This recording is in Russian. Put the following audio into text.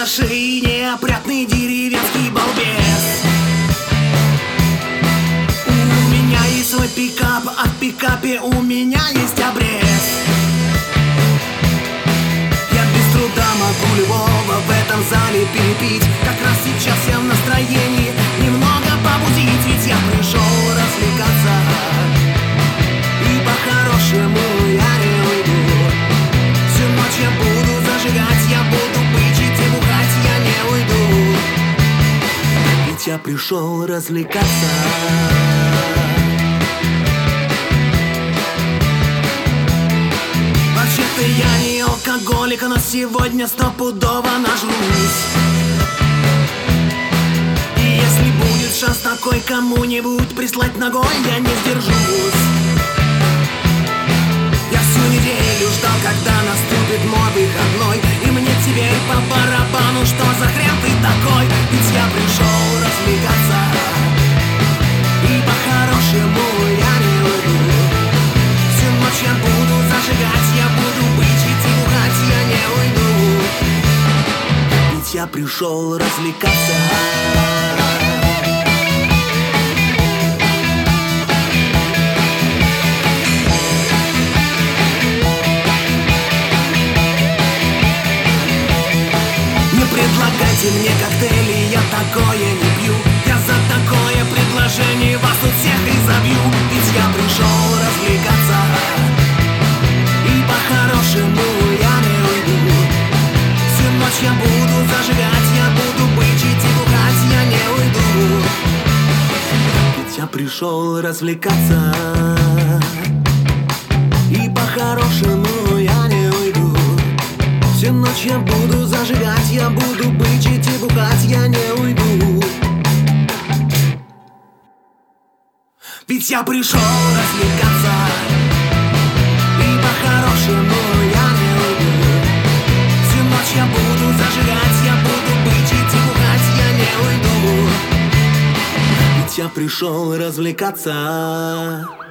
на шее неопрятный деревенский балбес. У меня есть свой пикап, а в пикапе у меня есть обрез. Я без труда могу любого в этом зале перепить. Как раз сейчас я в настроении немного побудить. Ведь я пришел развлекаться, и по-хорошему я не уйду. Всю ночь я буду зажигать, я буду бычить и бухать, я не уйду. Ведь я пришел развлекаться. Вообще-то я не алкоголик, но сегодня стопудово нажрусь. И если будет шанс такой кому-нибудь прислать ногой, я не сдержусь. Я всю неделю ждал, когда наступит мой выходной, и мне теперь по барабану, что за хрен ты такой. Ведь я пришел развлекаться, и по-хорошему я не уйду. Всю ночь я буду зажигать, я буду бычить и бухать, я не уйду. Ведь я пришел развлекаться. Предлагайте мне коктейли, я такое не пью. Я за такое предложение вас тут всех и забью. Ведь я пришел развлекаться, и по-хорошему я не уйду. Всю ночь я буду зажигать, я буду бычить и бухать, я не уйду. Ведь я пришел развлекаться, и по-хорошему я не уйду. Всю ночь я буду зажигать, я буду бычить и бухать, я не уйду. Ведь я пришел развлекаться, и по-хорошему я не уйду. Всю ночь я буду зажигать, я буду бычить и бухать, я не уйду. Ведь я пришел развлекаться.